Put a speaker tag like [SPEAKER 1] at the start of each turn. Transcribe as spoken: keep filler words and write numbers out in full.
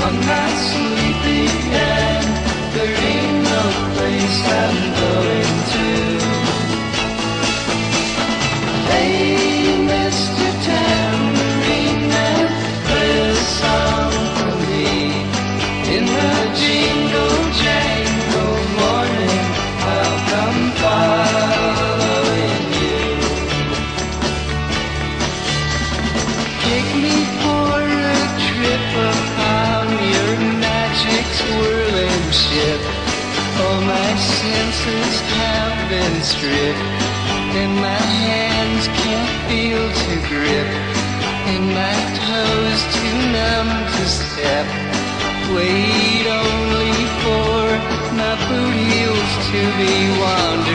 [SPEAKER 1] I'm not sleeping and there ain't no place I'm going to. Hey, Mister Tambourine Man, play a song for me. In the jingle jangle morning, I'll come following you. Take me for a trip upon your magic swirling ship. All my senses have been stripped, and my hands can't feel to grip, and my toes too numb to step. Wait only for my boot heels to be wandering.